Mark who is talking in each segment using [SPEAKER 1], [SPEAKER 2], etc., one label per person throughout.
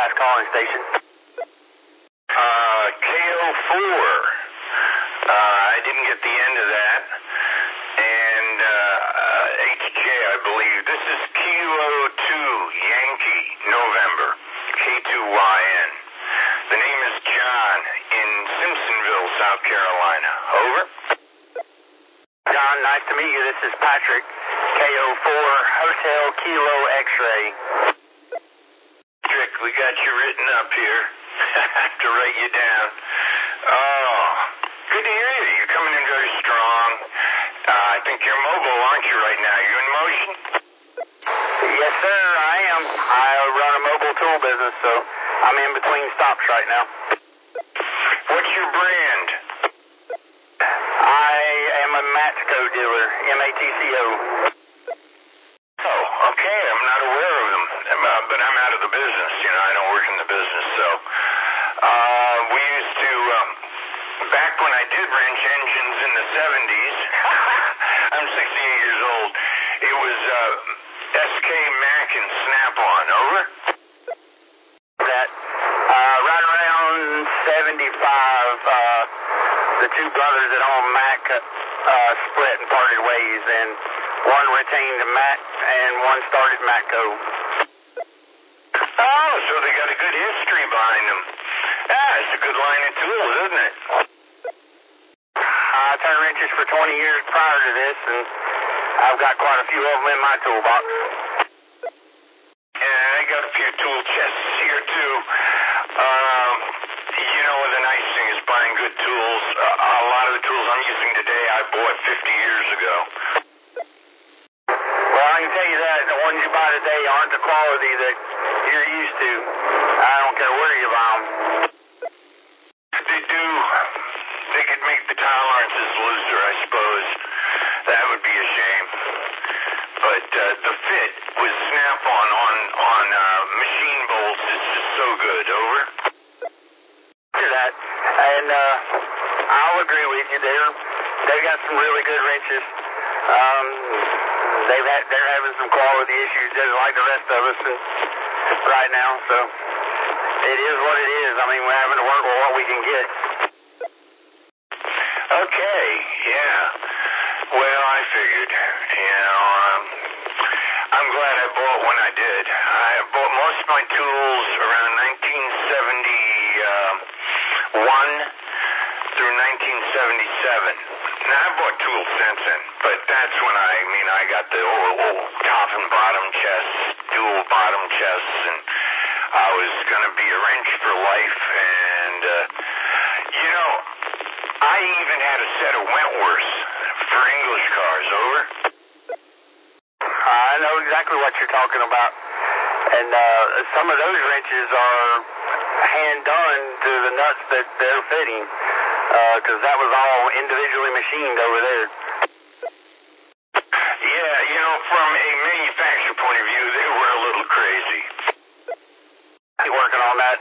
[SPEAKER 1] last calling station.
[SPEAKER 2] KO4. I didn't get the end of that. And HJ, I believe. This is Kilo 2, Yankee, November, K2YN. The name is John in Simpsonville, South Carolina. Over.
[SPEAKER 1] John, nice to meet you. This is Patrick, KO4, Hotel Kilo X-Ray.
[SPEAKER 2] Patrick, we got you written up here. I have to write you down. Oh, good to hear you. You're coming in very strong. I think you're mobile, aren't you, right now? You in motion?
[SPEAKER 1] Yes, sir, I am. I run a mobile tool business, so I'm in between stops right now.
[SPEAKER 2] What's your brand?
[SPEAKER 1] I am a Matco dealer, M-A-T-C-O.
[SPEAKER 2] Oh, okay. I'm not aware of them, but I'm out of the business. I don't work in the business, so we used to, back when I did wrench engines in the 70s, I'm 68 years old, it was SK Mac and Snap-on. Over?
[SPEAKER 1] That, right around 75, the two brothers that own Mac split and parted ways, and one retained Mac and one started Matco.
[SPEAKER 2] Oh, so they got a good history behind them. It's a good line of tools, isn't it?
[SPEAKER 1] I turned wrenches for 20 years prior to this, and I've got quite a few of them in my toolbox.
[SPEAKER 2] Yeah, I got a few tool chests here, too. The nice thing is buying good tools. A lot of the tools I'm using today I bought 50 years ago.
[SPEAKER 1] Well, I can tell you that the ones you buy today aren't the quality that you're used to. I don't care where you buy them.
[SPEAKER 2] They could make the tolerances looser, I suppose. That would be a shame. But the fit with Snap-on on machine bolts is just so good. Over?
[SPEAKER 1] To that, and I'll agree with you. They've got some really good wrenches. They're having some quality issues just like the rest of us right now. So it is what it is. I mean, we're having to work with what we can get.
[SPEAKER 2] Okay, yeah. Well, I figured, I'm glad I bought when I did. I bought most of my tools around 1971 through 1977. Now, I bought tools since then, but that's when I got the old top and bottom chests, dual bottom chests, and I was going to be a wrench for life, and, I even had a set of Wentworths for English cars. Over?
[SPEAKER 1] I know exactly what you're talking about. And some of those wrenches are hand done to the nuts that they're fitting, because that was all individually machined over there.
[SPEAKER 2] Yeah, from a manufacturer point of view, they were a little crazy.
[SPEAKER 1] Working on that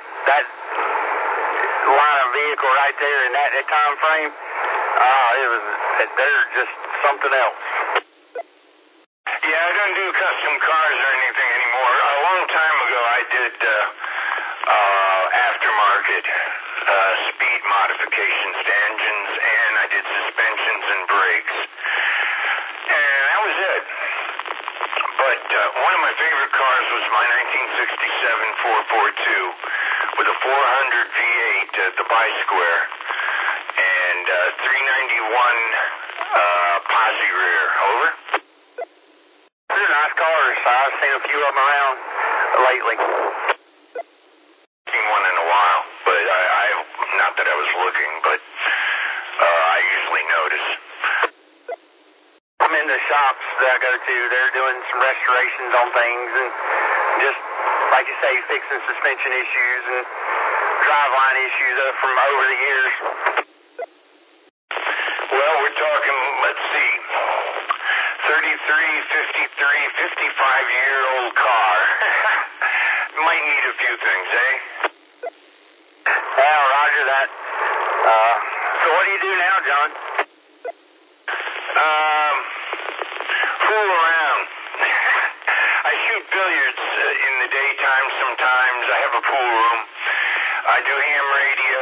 [SPEAKER 1] line of vehicle right there in that time frame, they're just something else.
[SPEAKER 2] Yeah, I don't do custom cars or anything anymore. A long time ago, I did aftermarket speed modifications to engines, and I did suspensions and brakes. And that was it. But one of my favorite cars was my 1967 442 with a 400 V8 at the bi-square and 391 posi rear. Over?
[SPEAKER 1] They're nice cars. I've seen a few of them around lately.
[SPEAKER 2] Seen one in a while, but I not that I was looking, but I usually notice.
[SPEAKER 1] I'm in the shops that I go to. They're doing some restorations on things and just, like you say, fixing suspension issues and driveline issues from over the years.
[SPEAKER 2] Well, we're talking, let's see, 33, 53, 55-year-old car. Might need a few things, eh?
[SPEAKER 1] Yeah, roger that. So what do you do now, John?
[SPEAKER 2] Fool around. I shoot billiards in the daytime sometimes. I have a pool room. I do ham radio.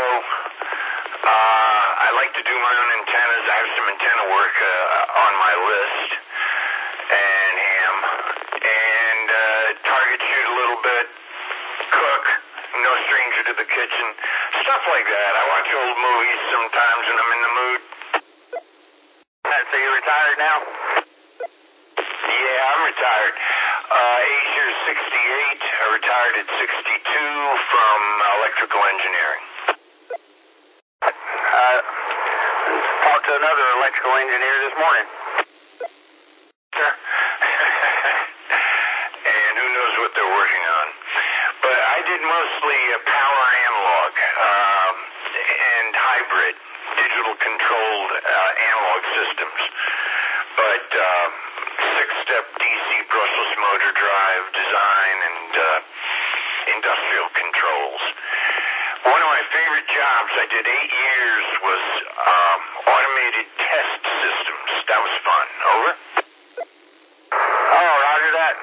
[SPEAKER 2] I like to do my own antennas. I have some antenna work on my list. And ham. And target shoot a little bit. Cook. No stranger to the kitchen. Stuff like that. I watch old movies sometimes when I'm in the mood.
[SPEAKER 1] So you're retired now?
[SPEAKER 2] Yeah, I'm retired. Age here is 68. I retired at 62 from electrical engineering.
[SPEAKER 1] Talked to another electrical engineer this morning.
[SPEAKER 2] And who knows what they're working on. But I did mostly power analog and hybrid, digital controlled analog systems. But six-step DC brushless motor drive design and industrial controls. One of my favorite jobs, I did 8 years, was automated test systems. That was fun. Over?
[SPEAKER 1] Oh, roger that.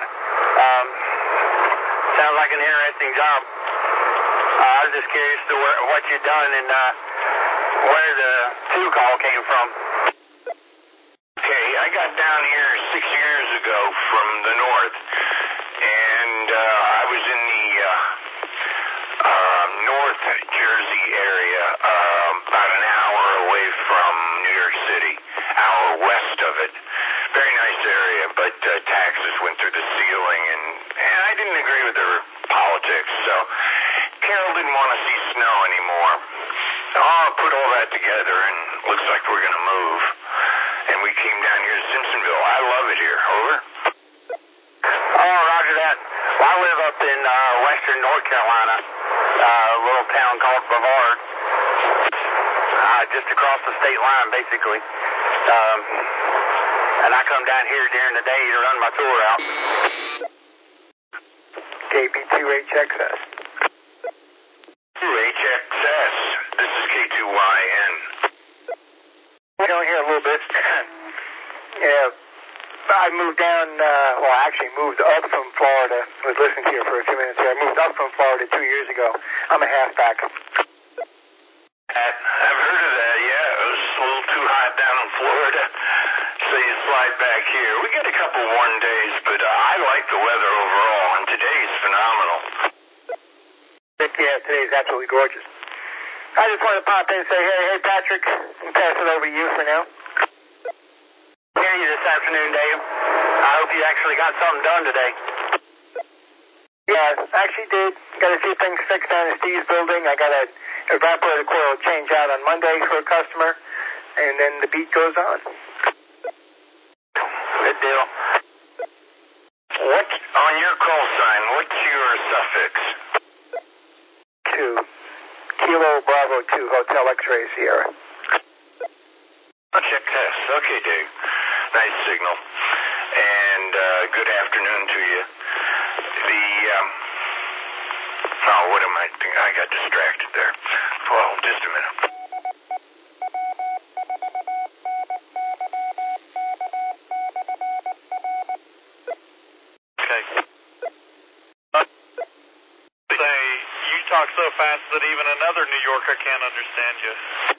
[SPEAKER 1] Sounds like an interesting job. I was just curious to what you'd done and where the two call came from.
[SPEAKER 2] Okay, I got down here 6 years ago from the north, and I was in the North Jersey area, about an hour away from New York City, hour west of it. Very nice area, but taxes went through the ceiling, and I didn't agree with their politics, so Carol didn't want to see snow anymore. So I'll put all that together, and looks like we're going to move. And we came down here to Simpsonville. I love it here. Over?
[SPEAKER 1] Oh, roger that. Well, I live up in western North Carolina, a little town called Brevard, just across the state line, basically. And I come down here during the day to run my tour out. KB2HXS.
[SPEAKER 2] 2HXS. This is K2YN.
[SPEAKER 3] We're down here a little bit. Yeah, I moved down, I actually moved up from Florida. I was listening to you for a few minutes here. I moved up from Florida 2 years ago. I'm a halfback.
[SPEAKER 2] I've heard of that, yeah. It was a little too hot down in Florida, so you slide back here. We get a couple warm days, but I like the weather overall, and today's phenomenal.
[SPEAKER 3] Yeah, today's absolutely gorgeous. I just wanted to pop in and say, hey, Patrick, and pass it over to you for now.
[SPEAKER 1] Hear you this afternoon, Dave. I hope you actually got something done today.
[SPEAKER 3] Yeah, I actually did. Got a few things fixed down in Steve's building. I got an evaporator coil change out on Monday for a customer, and then the beat goes on.
[SPEAKER 1] Good deal.
[SPEAKER 2] What, on your call sign, what's your suffix?
[SPEAKER 3] 2. Kilo Bravo 2, Hotel X-Ray Sierra.
[SPEAKER 2] I'll check this. Okay, Dave. Nice signal. And good afternoon to you. What am I thinking? I got distracted there. Well, just a minute.
[SPEAKER 4] Okay. Say, you talk so fast that even another New Yorker can't understand you.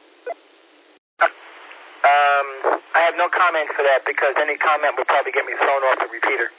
[SPEAKER 3] I have no comment for that because any comment would probably get me thrown off the repeater.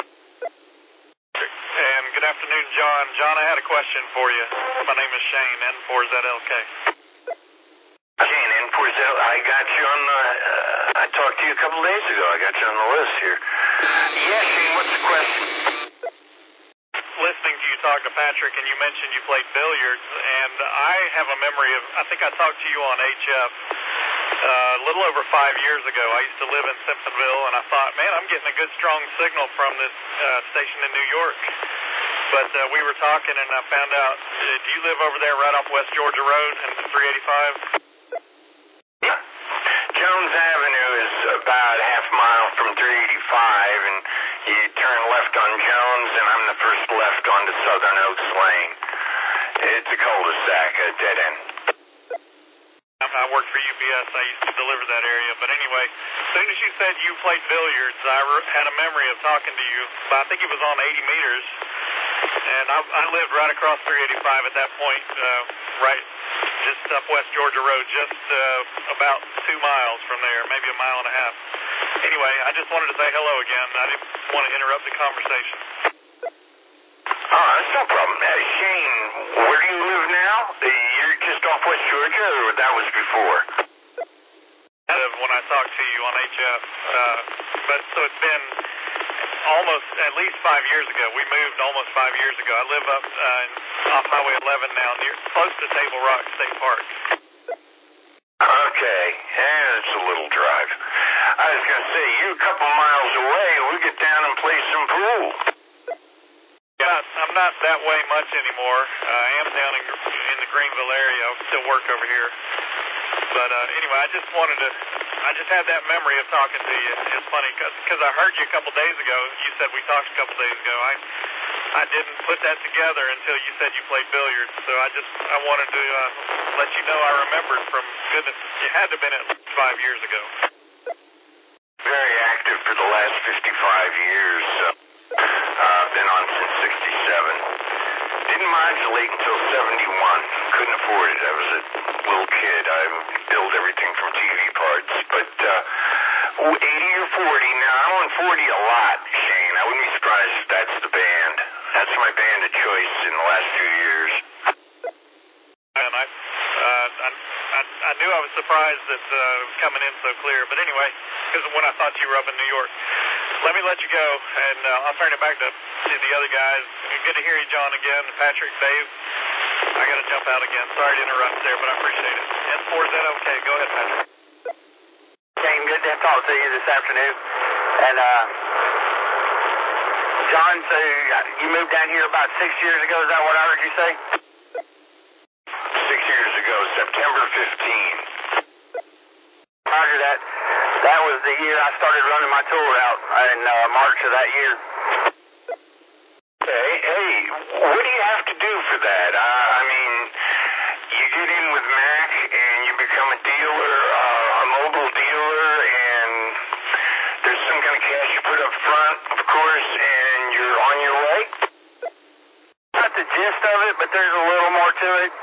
[SPEAKER 4] And good afternoon, John. John, I had a question for you. My name is Shane, N4ZLK.
[SPEAKER 2] Shane, N4ZL, I got you on the, I talked to you a couple days ago. I got you on the list here. Yeah, Shane, what's the question?
[SPEAKER 4] Listening to you talk to Patrick, and you mentioned you played billiards, and I have a memory of, I think I talked to you on HF a little over 5 years ago. I used to live in Simpsonville, and I thought, man, I'm getting a good strong signal from this station in New York. But we were talking, and I found out, do you live over there right off West Georgia Road and 385?
[SPEAKER 2] Yeah. Jones Avenue is about a half mile from 385, and you turn left on Jones, and I'm the first left onto Southern Oaks Lane. It's a cul-de-sac, a dead end.
[SPEAKER 4] I worked for UPS. I used to deliver that area. But anyway, as soon as you said you played billiards, I had a memory of talking to you. I think it was on 80 meters. And I lived right across 385 at that point, right just up West Georgia Road, just about 2 miles from there, maybe a mile and a half. Anyway, I just wanted to say hello again. I didn't want to interrupt the conversation.
[SPEAKER 2] That's no problem. Shane, where do you live now? You're just off West Georgia, or that was before?
[SPEAKER 4] When I talked to you on HF. But so it's been almost, at least 5 years ago. We moved almost 5 years ago. I live up off Highway 11 now, close to Table Rock State Park.
[SPEAKER 2] Okay. Yeah, it's a little drive. I was going to say, you're a couple miles away. We get down and play some pool.
[SPEAKER 4] I'm not that way much anymore. I am down in the Greenville area. I still work over here. But anyway, I just had that memory of talking to you. It's funny because I heard you a couple days ago. You said we talked a couple days ago. I didn't put that together until you said you played billiards. So I wanted to let you know I remembered from goodness. You had to have been at least 5 years ago.
[SPEAKER 2] Very active for the last 55 years. Been on since 67. Didn't modulate until 71. Couldn't afford it. I was a little kid. I built everything from TV parts. But 80 or 40. Now, I'm on 40 a lot, Shane. I wouldn't be surprised if that's the band. That's my band of choice in the last few years.
[SPEAKER 4] And I knew I was surprised that it was coming in so clear. But anyway, because when I thought you were up in New York. Let me let you go, and I'll turn it back to the other guys. Good to hear you, John, again. Patrick, Dave, I got to jump out again. Sorry to interrupt there, but I appreciate it. N4, is that okay? Go ahead, Patrick.
[SPEAKER 1] Shane, good to talk to you this afternoon. And, John, so you moved down here about 6 years ago. Is that what I heard you say?
[SPEAKER 2] 6 years ago, September 15.
[SPEAKER 1] Roger that. That was the year I started running my tour out in March of that year.
[SPEAKER 2] Okay. Hey, what do you have to do for that? I mean, you get in with Mac and you become a dealer, a mobile dealer, and there's some kind of cash you put up front, of course, and you're on your way?
[SPEAKER 1] Not the gist of it, but there's a little more to it.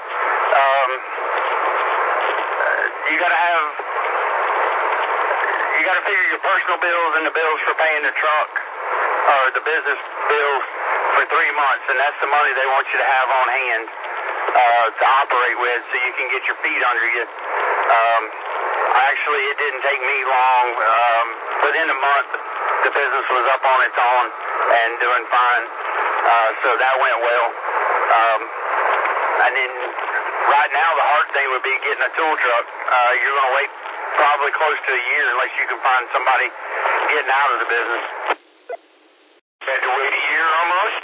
[SPEAKER 1] You got to figure your personal bills and the bills for paying the truck or the business bills for 3 months, and that's the money they want you to have on hand to operate with so you can get your feet under you. Actually, it didn't take me long. Within a month, the business was up on its own and doing fine, so that went well. And then right now, the hard thing would be getting a tool truck. You're going to wait probably close to a year unless you can find somebody getting out of the business.
[SPEAKER 2] Had to wait a year almost?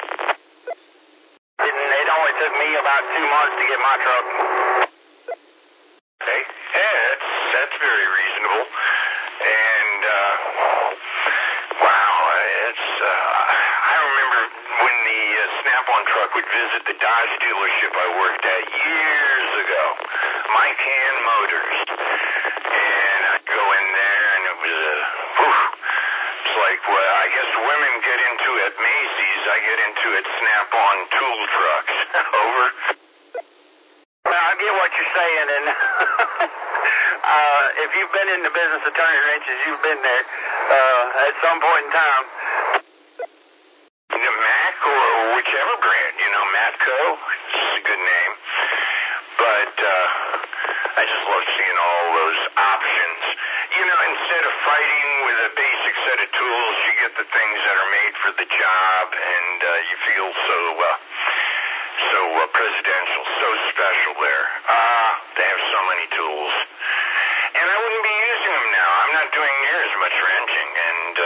[SPEAKER 1] It only took me about 2 months to get my truck.
[SPEAKER 2] Okay. Yeah, that's very reasonable. And, wow, I remember when the Snap-on truck would visit the Dodge dealership I worked at years ago, Mike Hand Motors. And I'd go in there, and it was it's like what I guess women get into at Macy's, I get into at Snap-on tool trucks. Over.
[SPEAKER 1] Well, I get what you're saying, and if you've been in the business of turning wrenches, you've been there at some point in time.
[SPEAKER 2] Mac or whichever brand, Matco, it's a good name. But I just love seeing all those options. Instead of fighting with a basic set of tools, you get the things that are made for the job, and you feel so presidential, so special there. They have so many tools. And I wouldn't be using them now. I'm not doing near as much wrenching, and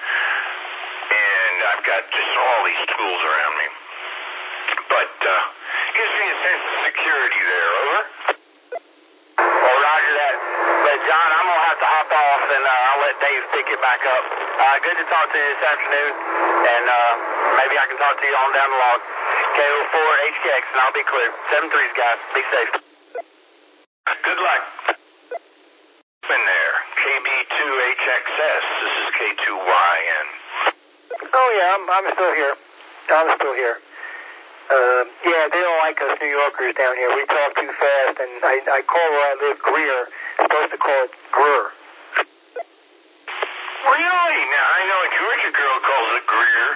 [SPEAKER 2] I've got just all these tools around me. But gives me a sense of security there, over?
[SPEAKER 1] Well, roger that. But, John, I'm going to have to hop off, and I'll let Dave pick it back up. Good to talk to you this afternoon, and maybe I can talk to you on down the log. KO4HKX, and I'll be clear. 7-3s, guys. Be safe.
[SPEAKER 2] Good luck. In there. KB2HXS. This is K2YN.
[SPEAKER 3] Oh, yeah, I'm still here. I'm still here. Yeah, they don't like us New Yorkers down here. We talk too fast, and I call where I live Greer. I'm supposed to call it Greer.
[SPEAKER 2] Really? Now, I know a Georgia girl calls it Greer.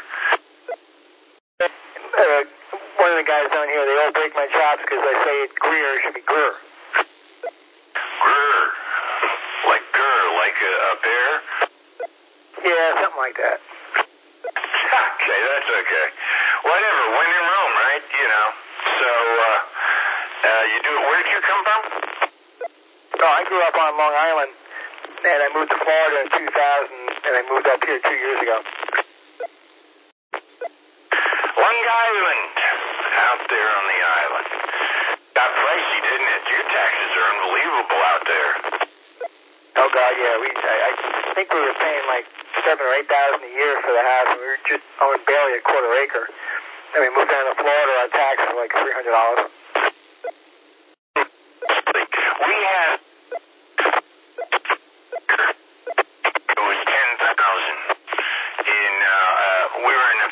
[SPEAKER 3] One of the guys down here, they all break my chops because I say it Greer. It should be Greer.
[SPEAKER 2] Greer. Like Gur, like a bear?
[SPEAKER 3] Yeah, something like that.
[SPEAKER 2] Okay, that's okay. Whatever, when in Rome, right? You know. So, you do it. Where did you come from?
[SPEAKER 3] No, I grew up on Long Island, and I moved to Florida in 2000, and I moved up here 2 years ago.
[SPEAKER 2] Long Island, out there on the island. Got pricey, didn't it? Your taxes are unbelievable out there.
[SPEAKER 3] Oh God, yeah. I think we were paying like $7,000 or $8,000 a year for the house, and we were just owning barely a quarter acre. And we moved down to Florida. Our taxes were like $300.
[SPEAKER 2] We had it was 10,000 in. We were in a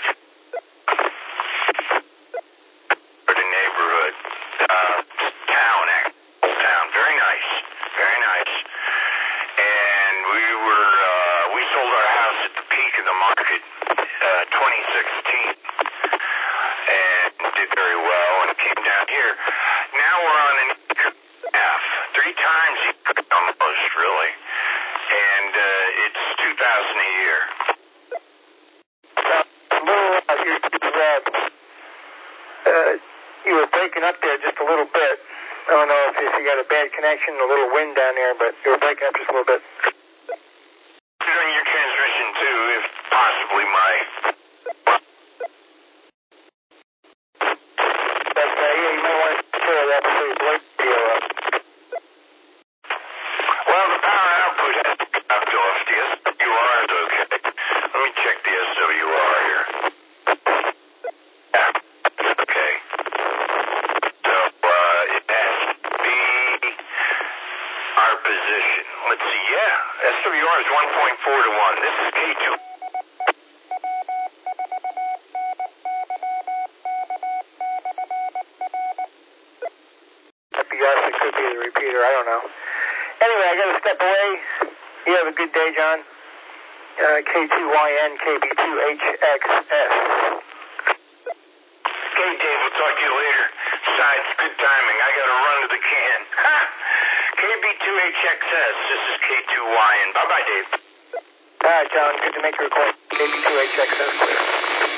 [SPEAKER 2] neighborhood, town, very nice, very nice. And we sold our house at the peak of the market, 2016, and did very well and came down here. Now we're on an acre and a half, 3 times almost, really, and it's $2,000 a year.
[SPEAKER 3] You were breaking up there just a little bit. I don't know if you got a bad connection, a little wind down there, but you were breaking up just a little bit.
[SPEAKER 2] During your transmission, too, if possibly my...
[SPEAKER 3] But, yeah, you might want to consider that before you blow the video up.
[SPEAKER 2] Well, the power output has to be dropped off. The SWR is okay. Let me check the SWR here. Yeah, it's okay. So, it has to be our position. Let's see, yeah. SWR is 1.4 to 1. This is K2.
[SPEAKER 3] Yes, it could be the repeater. I don't know. Anyway, I got to step away. You have a good day, John. K2YN, KB2HXS.
[SPEAKER 2] Okay, Dave, we'll talk to you later. Besides, good timing. I got to run to the can. KB2HXS. This is K2YN. Bye-bye, Dave.
[SPEAKER 3] All right, John. Good to make your call. KB2HXS clear.